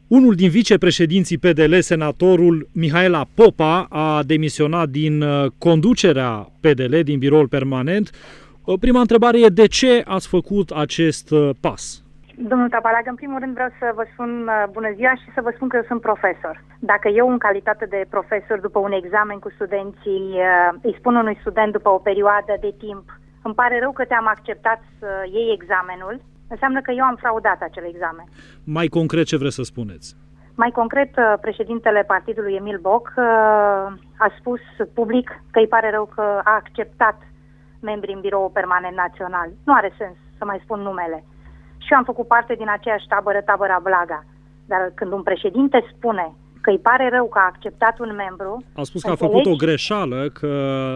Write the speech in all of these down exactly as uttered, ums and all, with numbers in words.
Unul din vicepreședinții P D L, senatorul Mihaela Popa, a demisionat din conducerea P D L, din biroul permanent. Prima întrebare e: de ce ați făcut acest pas? Domnul Tapalaga, în primul rând vreau să vă spun bună ziua și să vă spun că eu sunt profesor. Dacă eu, în calitate de profesor, după un examen cu studenții, îi spun unui student după o perioadă de timp: îmi pare rău că te-am acceptat să iei examenul, înseamnă că eu am fraudat acel examen. Mai concret, ce vreți să spuneți? Mai concret, președintele partidului Emil Boc a spus public că îi pare rău că a acceptat membrii în biroul permanent național. Nu are sens să mai spun numele. Și eu am făcut parte din aceeași tabără, tabăra Blaga. Dar când un președinte spune că îi pare rău că a acceptat un membru... A spus că a făcut o greșeală, că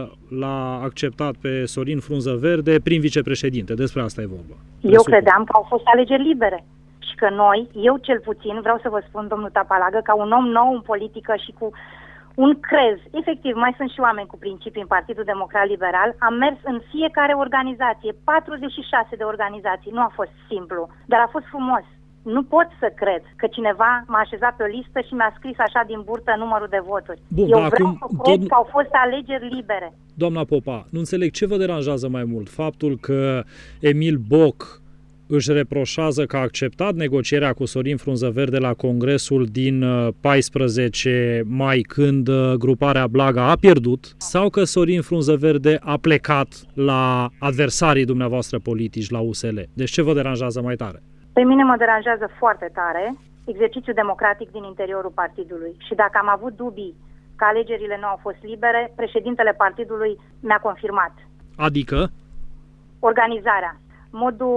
l-a acceptat pe Sorin Frunză Verde prin vicepreședinte. Despre asta e vorba. Eu credeam că au fost alegeri libere. Și că noi, eu cel puțin, vreau să vă spun, domnul Tapalagă, ca un om nou în politică și cu un crez, efectiv, mai sunt și oameni cu principii în Partidul Democrat Liberal, am mers în fiecare organizație, patruzeci și șase de organizații. Nu a fost simplu, dar a fost frumos. Nu pot să cred că cineva m-a așezat pe o listă și mi-a scris așa din burtă numărul de voturi. Bun, Eu vreau acum, să cred tot... că au fost alegeri libere. Doamna Popa, nu înțeleg ce vă deranjează mai mult. Faptul că Emil Boc își reproșează că a acceptat negocierea cu Sorin Frunză Verde la congresul din paisprezece mai, când gruparea Blaga a pierdut, sau că Sorin Frunză Verde a plecat la adversarii dumneavoastră politici, la U S L? Deci ce vă deranjează mai tare? Pe mine mă deranjează foarte tare exercițiul democratic din interiorul partidului. Și dacă am avut dubii că alegerile nu au fost libere, președintele partidului mi-a confirmat. Adică? Organizarea. Modul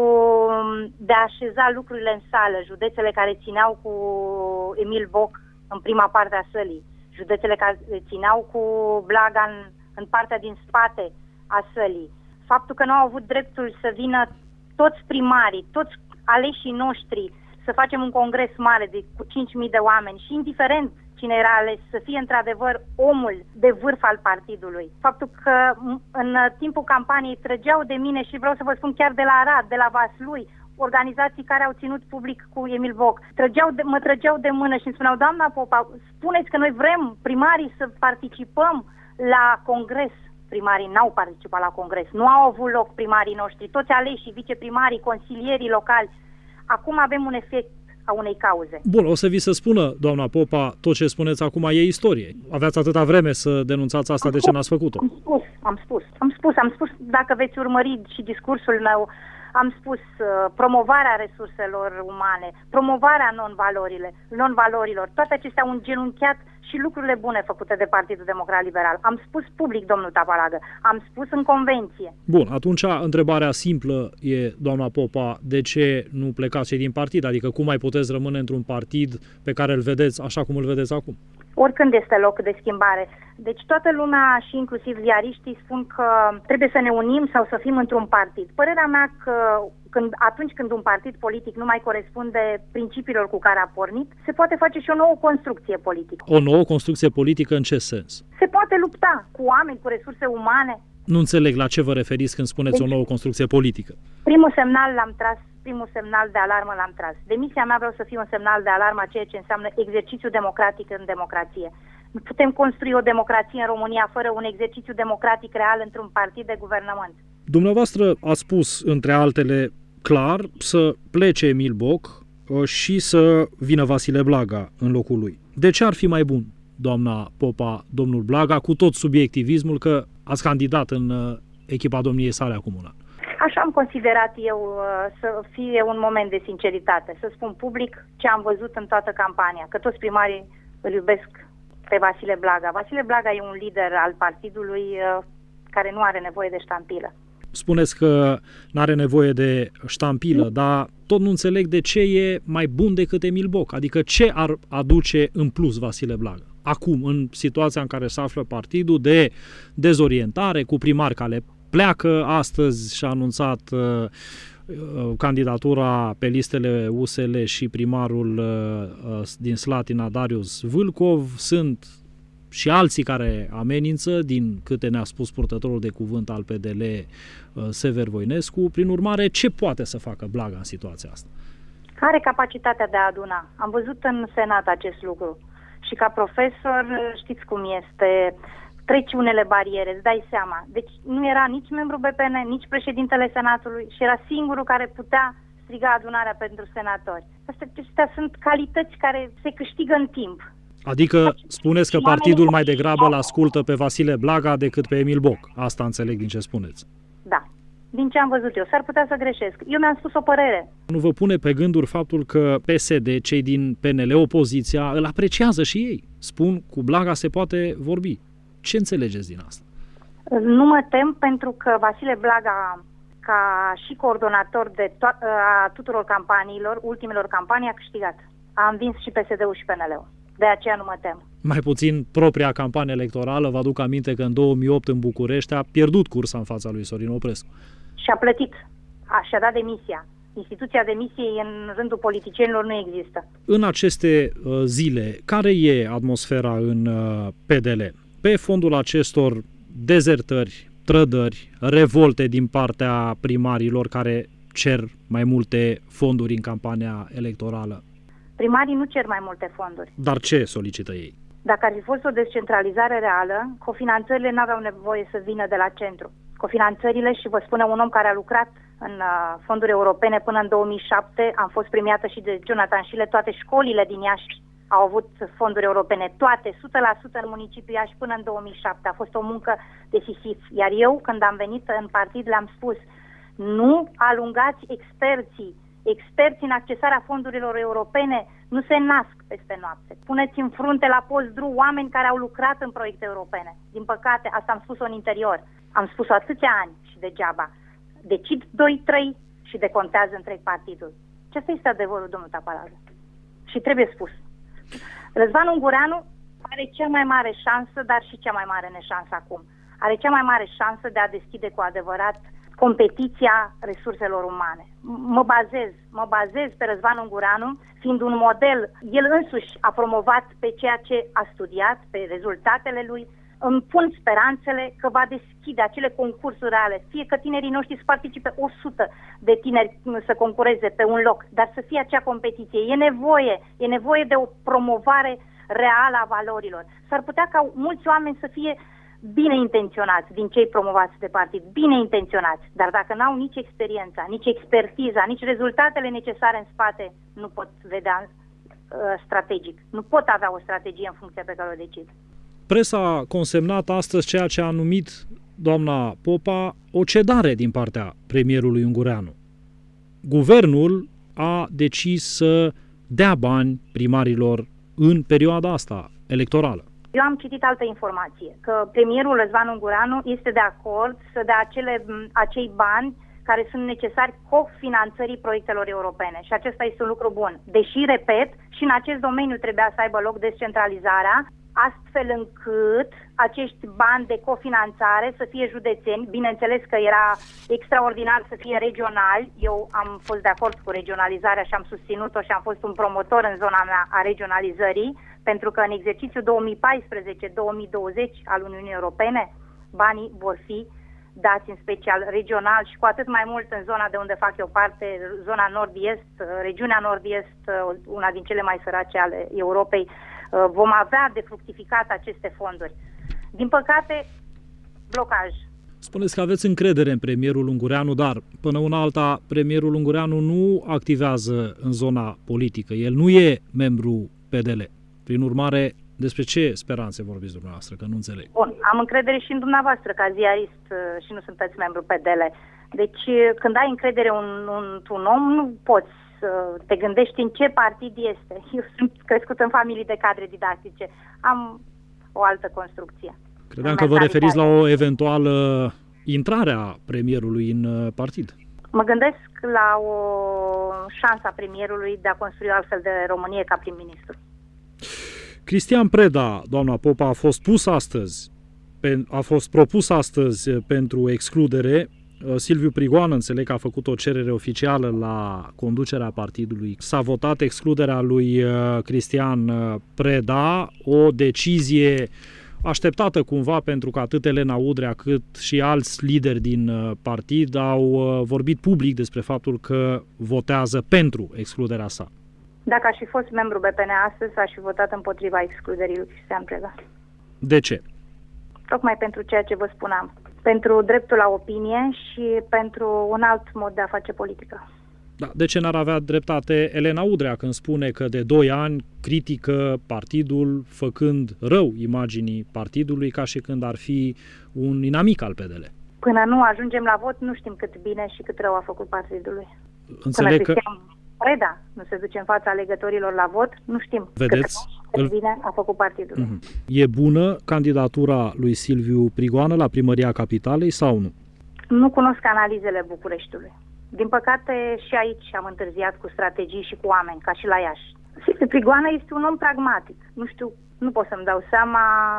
de a așeza lucrurile în sală, județele care țineau cu Emil Boc în prima parte a sălii, județele care țineau cu Blaga în, în partea din spate a sălii, faptul că nu au avut dreptul să vină toți primarii, toți aleșii noștri, să facem un congres mare de cu cinci mii de oameni și indiferent cine era ales, să fie într-adevăr omul de vârf al partidului. Faptul că în timpul campaniei trăgeau de mine și vreau să vă spun chiar de la Arad, de la Vaslui, organizații care au ținut public cu Emil Boc, trăgeau de, mă trăgeau de mână și îmi spuneau: doamna Popa, spuneți că noi vrem primarii să participăm la congres. Primarii n-au participat la congres, nu au avut loc primarii noștri, toți aleșii, viceprimarii, consilierii locali. Acum avem un efect a unei cauze. Bun, o să vi se spună, doamna Popa, tot ce spuneți acum e istorie. Aveați atâta vreme să denunțați asta, am de ce n-ați făcut-o? Am spus, am spus, am spus, am spus, dacă veți urmări și discursul meu, am spus uh, promovarea resurselor umane, promovarea non-valorile, non-valorilor, toate acestea au îngenunchiat și lucrurile bune făcute de Partidul Democrat Liberal. Am spus public, domnul Tapalagă, am spus în convenție. Bun, atunci întrebarea simplă e, doamna Popa, de ce nu plecați din partid? Adică cum mai puteți rămâne într-un partid pe care îl vedeți așa cum îl vedeți acum? Oricând este loc de schimbare. Deci toată lumea și inclusiv ziariștii spun că trebuie să ne unim sau să fim într-un partid. Părerea mea că când, atunci când un partid politic nu mai corespunde principiilor cu care a pornit, se poate face și o nouă construcție politică. O nouă construcție politică în ce sens? Se poate lupta cu oameni, cu resurse umane. Nu înțeleg la ce vă referiți când spuneți deci, o nouă construcție politică. Primul semnal l-am tras, primul semnal de alarmă l-am tras. Demisia mea vreau să fie un semnal de alarmă a ceea ce înseamnă exercițiu democratic în democrație. Nu putem construi o democrație în România fără un exercițiu democratic real într-un partid de guvernământ. Dumneavoastră a spus, între altele, clar, să plece Emil Boc și să vină Vasile Blaga în locul lui. De ce ar fi mai bun, doamna Popa, domnul Blaga, cu tot subiectivismul că ați candidat în echipa domniei sale acum un an? Așa am considerat eu să fie un moment de sinceritate, să spun public ce am văzut în toată campania, că toți primarii îl iubesc pe Vasile Blaga. Vasile Blaga e un lider al partidului care nu are nevoie de ștampilă. Spuneți că nu are nevoie de ștampilă, dar tot nu înțeleg de ce e mai bun decât Emil Boc. Adică ce ar aduce în plus Vasile Blaga acum, în situația în care se află partidul de dezorientare, cu primari care pleacă. Astăzi și-a anunțat uh, candidatura pe listele U S L și primarul uh, din Slatina, Darius Vâlcov. Sunt și alții care amenință, din câte ne-a spus purtătorul de cuvânt al P D L, uh, Sever Voinescu. Prin urmare, ce poate să facă Blaga în situația asta? Are capacitatea de a aduna. Am văzut în Senat acest lucru. Și ca profesor, știți cum este, treci unele bariere, îți dai seama. Deci nu era nici membru B P N, nici președintele Senatului și era singurul care putea striga adunarea pentru senatori. Astea sunt calități care se câștigă în timp. Adică spuneți că partidul mai degrabă l-ascultă pe Vasile Blaga decât pe Emil Boc. Asta înțeleg din ce spuneți. Da. Din ce am văzut eu. S-ar putea să greșesc. Eu mi-am spus o părere. Nu vă pune pe gânduri faptul că P S D, cei din P N L, opoziția, îl apreciază și ei. Spun, cu Blaga se poate vorbi. Ce înțelegeți din asta? Nu mă tem pentru că Vasile Blaga, ca și coordonator de to- a tuturor campaniilor, ultimelor campanii, a câștigat. A învins și P S D-ul și P N L-ul. De aceea nu mă tem. Mai puțin propria campanie electorală. Vă aduc aminte că în două mii opt în București a pierdut cursa în fața lui Sorin Oprescu. Și a plătit. A, și-a dat demisia. Instituția demisiei în rândul politicienilor nu există. În aceste uh, zile, care e atmosfera în uh, P D L? Pe fondul acestor dezertări, trădări, revolte din partea primarilor care cer mai multe fonduri în campania electorală? Primarii nu cer mai multe fonduri. Dar ce solicită ei? Dacă ar fi fost o descentralizare reală, cofinanțările nu aveau nevoie să vină de la centru. Cofinanțările, și vă spune un om care a lucrat în uh, fonduri europene până în două mii șapte, am fost premiată și de Jonathan Șile, toate școlile din Iași au avut fonduri europene, toate, o sută la sută în municipiul Iași până în două mii șapte. A fost o muncă decisiv. Iar eu, când am venit în partid, le-am spus, nu alungați experții. Experții în accesarea fondurilor europene nu se nasc peste noapte. Puneți în frunte la post dru oameni care au lucrat în proiecte europene. Din păcate, asta am spus-o în interior. Am spus-o atâția ani și degeaba. Decid doi trei și decontează întreg partidul. Ce este adevărul, domnul Tapalaru? Și trebuie spus. Răzvan Ungureanu are cea mai mare șansă, dar și cea mai mare neșansă acum. Are cea mai mare șansă de a deschide cu adevărat competiția resurselor umane. Mă bazez, mă bazez pe Răzvan Ungureanu, fiind un model, el însuși a promovat pe ceea ce a studiat, pe rezultatele lui. Îmi pun speranțele că va deschide acele concursuri reale, fie că tinerii noștri să participe o sută de tineri să concureze pe un loc, dar să fie acea competiție. E nevoie, e nevoie de o promovare reală a valorilor. S-ar putea ca mulți oameni să fie bine intenționați din cei promovați de partid, bine intenționați, dar dacă n-au nici experiența, nici expertiza, nici rezultatele necesare în spate, nu pot vedea uh, strategic, nu pot avea o strategie în funcție pe care o decid. Presa a consemnat astăzi ceea ce a numit doamna Popa o cedare din partea premierului Ungureanu. Guvernul a decis să dea bani primarilor în perioada asta electorală. Eu am citit altă informație, că premierul Răzvan Ungureanu este de acord să dea acele, acei bani care sunt necesari cofinanțării proiectelor europene. Și acesta este un lucru bun. Deși, repet, și în acest domeniu trebuia să aibă loc descentralizarea, astfel încât acești bani de cofinanțare să fie județeni. Bineînțeles că era extraordinar să fie regionali. Eu am fost de acord cu regionalizarea și am susținut-o și am fost un promotor în zona mea a regionalizării, pentru că în exercițiul două mii paisprezece două mii douăzeci al Uniunii Europene banii vor fi dați în special regional și cu atât mai mult în zona de unde fac eu parte, zona nord-est, regiunea nord-est, una din cele mai sărace ale Europei. Vom avea de fructificat aceste fonduri. Din păcate, blocaj. Spuneți că aveți încredere în premierul Ungureanu, dar până una alta, premierul Ungureanu nu activează în zona politică. El nu e membru P D L. Prin urmare, despre ce speranțe vorbiți dumneavoastră, că nu înțeleg? Bun, am încredere și în dumneavoastră ca ziarist și nu sunteți membru P D L. Deci când ai încredere în un, un om, nu poți să te gândești în ce partid este. Eu sunt crescut în familii de cadre didactice. Am o altă construcție. Credeam că vă referiți la o eventuală intrare a premierului în partid. Mă gândesc la o șansă a premierului de a construi o altfel de Românie ca prim-ministru. Cristian Preda, doamna Popa, a fost pus astăzi, a fost propus astăzi pentru excludere. Silviu Prigoană, înțeleg că a făcut o cerere oficială la conducerea partidului. S-a votat excluderea lui Cristian Preda, o decizie așteptată cumva, pentru că atât Elena Udrea cât și alți lideri din partid au vorbit public despre faptul că votează pentru excluderea sa. Dacă aș fi fost membru B P N astăzi, aș fi votat împotriva excluderii lui Cristian Preda. De ce? Tocmai pentru ceea ce vă spuneam. Pentru dreptul la opinie și pentru un alt mod de a face politică. Da, de ce n-ar avea dreptate Elena Udrea când spune că de doi ani critică partidul făcând rău imaginii partidului ca și când ar fi un inamic al P D L? Până nu ajungem la vot, nu știm cât bine și cât rău a făcut partidului. Înțeleg că... Preda nu se duce în fața alegătorilor la vot, nu știm. Vedeți? Cât îl... bine a făcut partidul. Uh-huh. E bună candidatura lui Silviu Prigoană la primăria Capitalei sau nu? Nu cunosc analizele Bucureștiului. Din păcate și aici am întârziat cu strategii și cu oameni, ca și la Iași. Silviu Prigoană este un om pragmatic. Nu știu, nu pot să-mi dau seama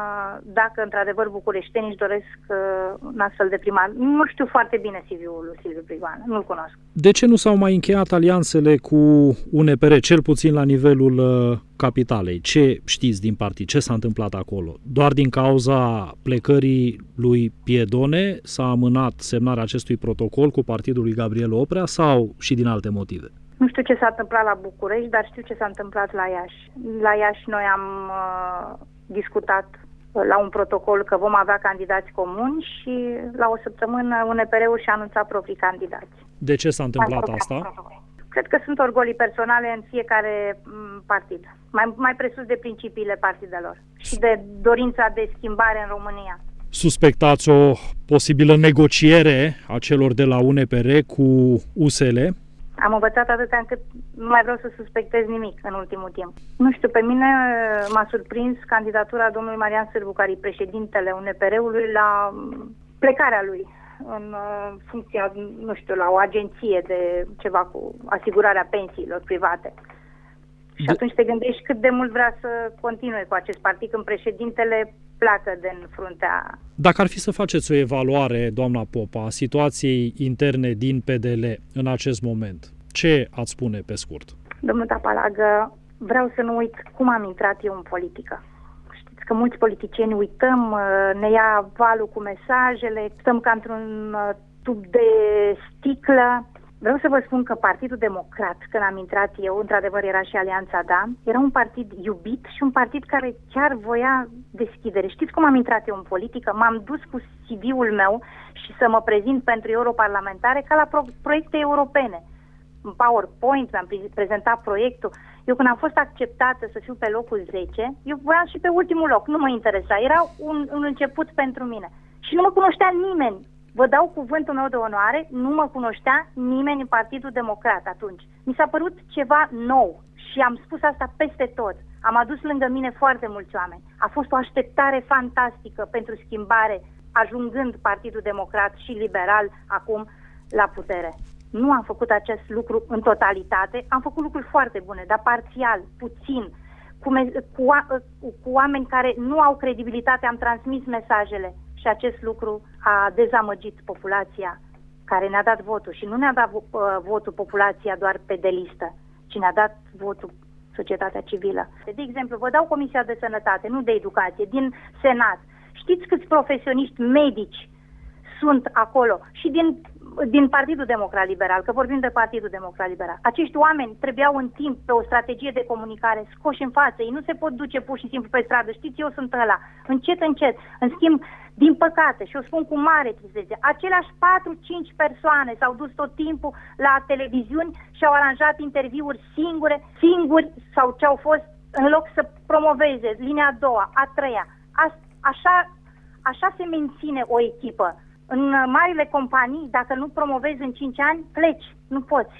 dacă într-adevăr bucureștenii își doresc uh, un astfel de primar. Nu știu foarte bine C V-ul lui Silviu Prigoană, nu-l cunosc. De ce nu s-au mai încheiat alianțele cu U N P R, cel puțin la nivelul uh, capitalei? Ce știți din partid? Ce s-a întâmplat acolo? Doar din cauza plecării lui Piedone s-a amânat semnarea acestui protocol cu partidul lui Gabriel Oprea sau și din alte motive? Nu știu ce s-a întâmplat la București, dar știu ce s-a întâmplat la Iași. La Iași noi am uh, discutat uh, la un protocol că vom avea candidați comuni și la o săptămână U N P R-ul și-a anunțat proprii candidați. De ce s-a întâmplat asta? Cred că sunt orgolii personale în fiecare m, partid, mai, mai presus de principiile partidelor și de dorința de schimbare în România. Suspectați o posibilă negociere a celor de la U N P R cu U S L? Am învățat atâta încât nu mai vreau să suspectez nimic în ultimul timp. Nu știu, pe mine m-a surprins candidatura domnului Marian Sârbu, care e președintele U N P R-ului, la plecarea lui în funcția, nu știu, la o agenție de ceva cu asigurarea pensiilor private. De... Și atunci te gândești cât de mult vrea să continue cu acest partid când președintele pleacă din fruntea... Dacă ar fi să faceți o evaluare, doamna Popa, a situației interne din P D L în acest moment, ce ați spune pe scurt? Domnul Tapalagă, vreau să nu uit cum am intrat eu în politică. Știți că mulți politicieni uităm, ne ia valul cu mesajele, stăm ca într-un tub de sticlă. Vreau să vă spun că Partidul Democrat, când am intrat eu, într-adevăr era și Alianța Da, era un partid iubit și un partid care chiar voia deschidere. Știți cum am intrat eu în politică? M-am dus cu C V-ul meu și să mă prezint pentru europarlamentare ca la pro- proiecte europene. În PowerPoint mi-am prezentat proiectul. Eu când am fost acceptată să fiu pe locul zece, eu voiam și pe ultimul loc, nu mă interesa. Era un, un început pentru mine. Și nu mă cunoștea nimeni. Vă dau cuvântul meu de onoare, nu mă cunoștea nimeni în Partidul Democrat atunci. Mi s-a părut ceva nou și am spus asta peste tot. Am adus lângă mine foarte mulți oameni. A fost o așteptare fantastică pentru schimbare, ajungând Partidul Democrat și Liberal acum la putere. Nu am făcut acest lucru în totalitate, am făcut lucruri foarte bune, dar parțial, puțin, cu, me- cu, cu, cu oameni care nu au credibilitate, am transmis mesajele. Și acest lucru a dezamăgit populația care ne-a dat votul. Și nu ne-a dat uh, votul populația doar pe de listă, ci ne-a dat votul societatea civilă. De exemplu, vă dau Comisia de Sănătate, nu de Educație, din Senat. Știți câți profesioniști medici sunt acolo? Și din, din Partidul Democrat Liberal, că vorbim de Partidul Democrat Liberal. Acești oameni trebuiau în timp pe o strategie de comunicare scoși în față. Ei nu se pot duce pur și simplu pe stradă. Știți, eu sunt ăla. Încet, încet. În schimb, din păcate, și o spun cu mare tristețe, aceleași patru-cinci persoane s-au dus tot timpul la televiziuni și au aranjat interviuri singure, singuri sau ce au fost, în loc să promoveze linia a doua, a treia. A, așa, așa se menține o echipă. În marile companii, dacă nu promovezi în cinci ani, pleci, nu poți.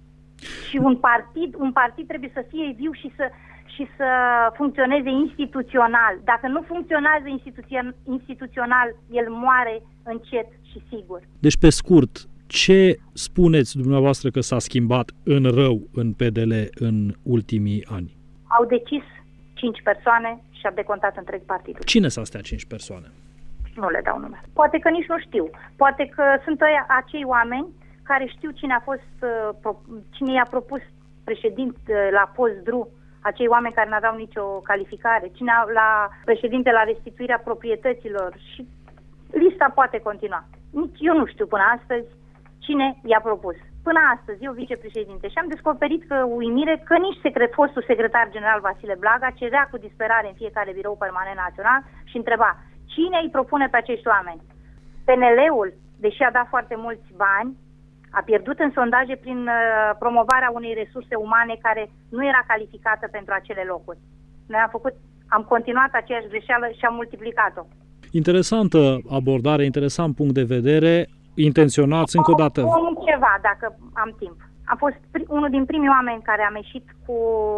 Și un partid, un partid trebuie să fie viu și să, și să funcționeze instituțional. Dacă nu funcționează instituțion, instituțional, el moare încet și sigur. Deci, pe scurt, ce spuneți dumneavoastră că s-a schimbat în rău în P D L în ultimii ani? Au decis cinci persoane și au decontat întreg partidul. Cine sunt astea cinci persoane? Nu le dau nume. Poate că nici nu știu. Poate că sunt aia, acei oameni care știu cine a fost, cine i-a propus președinte la post Dru acei oameni care nu aveau nicio calificare, cine a, la președinte la restituirea proprietăților și lista poate continua. Nici eu nu știu până astăzi cine i-a propus. Până astăzi, eu vicepreședinte, și am descoperit că uimire că nici secret, fostul secretar general Vasile Blaga cerea cu disperare în fiecare birou permanent național și întreba cine îi propune pe acești oameni. P N L-ul, deși a dat foarte mulți bani, a pierdut în sondaje prin uh, promovarea unei resurse umane care nu era calificată pentru acele locuri. Noi am făcut, am continuat aceeași greșeală și am multiplicat-o. Interesantă abordare, interesant punct de vedere. Intenționați încă o dată. Am ceva, dacă am timp. Am fost unul din primii oameni care am ieșit cu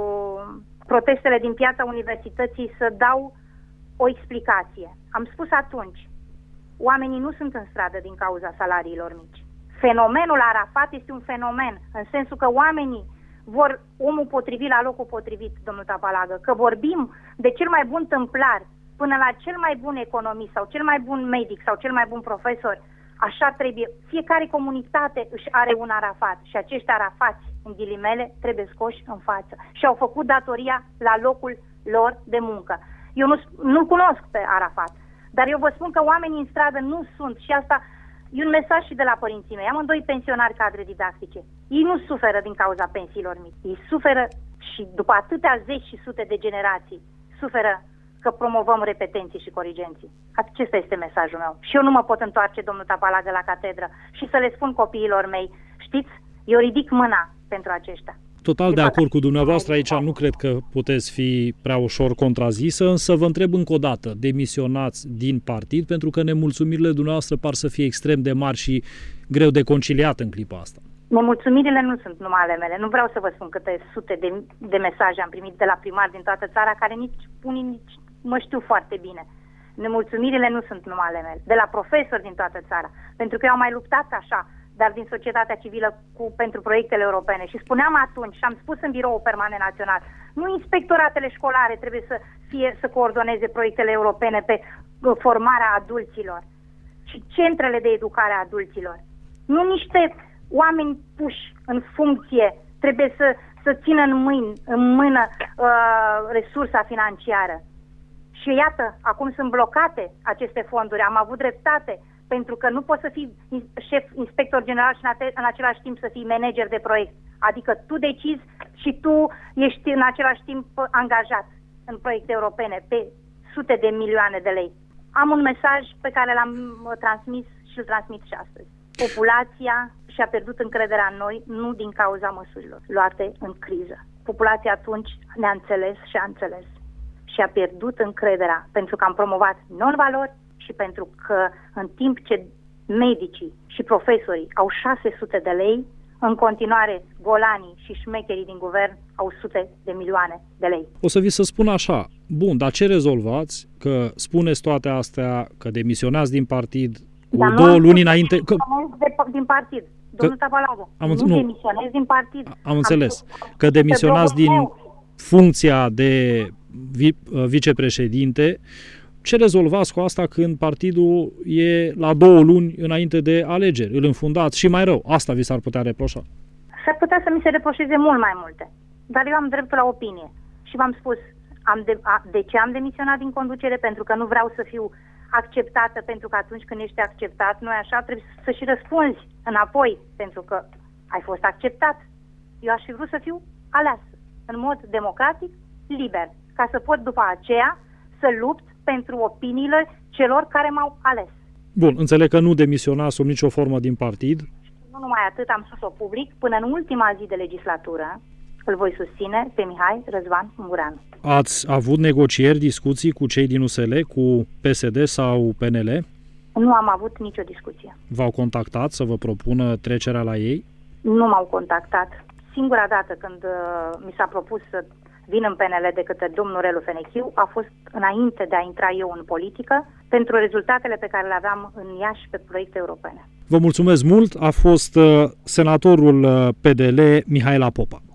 protestele din piața universității să dau o explicație. Am spus atunci, oamenii nu sunt în stradă din cauza salariilor mici. Fenomenul Arafat este un fenomen, în sensul că oamenii vor omul potrivit la locul potrivit, domnul Tapalagă, că vorbim de cel mai bun tâmplar până la cel mai bun economist sau cel mai bun medic sau cel mai bun profesor. Așa trebuie. Fiecare comunitate își are un Arafat și acești Arafați, în ghilimele, trebuie scoși în față. Și au făcut datoria la locul lor de muncă. Eu nu, nu cunosc pe Arafat, dar eu vă spun că oamenii în stradă nu sunt și asta e un mesaj și de la părinții mei. Amândoi pensionari cadre didactice. Ei nu suferă din cauza pensiilor mici. Ei suferă și după atâtea zeci și sute de generații suferă că promovăm repetenții și corigenții. Acesta este mesajul meu. Și eu nu mă pot întoarce, domnul Tapalagă, la catedră și să le spun copiilor mei, știți, eu ridic mâna pentru aceștia. Total de acord cu dumneavoastră, aici nu cred că puteți fi prea ușor contrazisă, însă vă întreb încă o dată, demisionați din partid, pentru că nemulțumirile dumneavoastră par să fie extrem de mari și greu de conciliat în clipa asta. Nemulțumirile nu sunt numai ale mele. Nu vreau să vă spun câte sute de, de mesaje am primit de la primari din toată țara, care nici unii nici mă știu foarte bine. Nemulțumirile nu sunt numai ale mele. De la profesori din toată țara. Pentru că eu am mai luptat așa, dar din societatea civilă cu, pentru proiectele europene. Și spuneam atunci, și am spus în biroul permanent național, nu inspectoratele școlare trebuie să, fie, să coordoneze proiectele europene pe formarea adulților, ci centrele de educare a adulților. Nu niște oameni puși în funcție trebuie să, să țină în, mâini, în mână uh, resursa financiară. Și iată, acum sunt blocate aceste fonduri. Am avut dreptate, pentru că nu poți să fii șef inspector general și în același timp să fii manager de proiect. Adică tu decizi și tu ești în același timp angajat în proiecte europene pe sute de milioane de lei. Am un mesaj pe care l-am transmis și îl transmit și astăzi. Populația și-a pierdut încrederea în noi, nu din cauza măsurilor luate în criză. Populația atunci ne-a înțeles și a înțeles. Și a pierdut încrederea pentru că am promovat non-valori și pentru că în timp ce medicii și profesorii au șase sute de lei, în continuare golanii și șmecherii din guvern au sute de milioane de lei. O să vi se spun așa, bun, dar ce rezolvați? Că spuneți toate astea, că demisionați din partid cu dar două luni înainte... Că... De, din partid, domnul Tapalagă, nu, nu demisionez din partid. Am, am înțeles, că demisionați din funcția de vi, vicepreședinte. Ce rezolvați cu asta când partidul e la două luni înainte de alegeri? Îl înfundați și mai rău. Asta vi s-ar putea reproșa. S-ar putea să mi se reproșeze mult mai multe. Dar eu am dreptul la opinie. Și v-am spus, am de, a, de ce am demisionat din conducere? Pentru că nu vreau să fiu acceptată, pentru că atunci când ești acceptat, nu așa, trebuie să și răspunzi înapoi, pentru că ai fost acceptat. Eu aș fi vrut să fiu aleasă, în mod democratic, liber, ca să pot după aceea să lupt pentru opiniile celor care m-au ales. Bun, înțeleg că nu demisionați sub nicio formă din partid. Nu numai atât, am spus-o public, până în ultima zi de legislatură îl voi susține pe Mihai Răzvan Ungureanu. Ați avut negocieri, discuții cu cei din U S L, cu P S D sau P N L? Nu am avut nicio discuție. V-au contactat să vă propună trecerea la ei? Nu m-au contactat. Singura dată când uh, mi s-a propus să vin în P N L de către domnul Relu Fenechiu a fost înainte de a intra eu în politică, pentru rezultatele pe care le aveam în Iași pe proiecte europene. Vă mulțumesc mult, a fost uh, senatorul uh, P D L Mihaela Popa.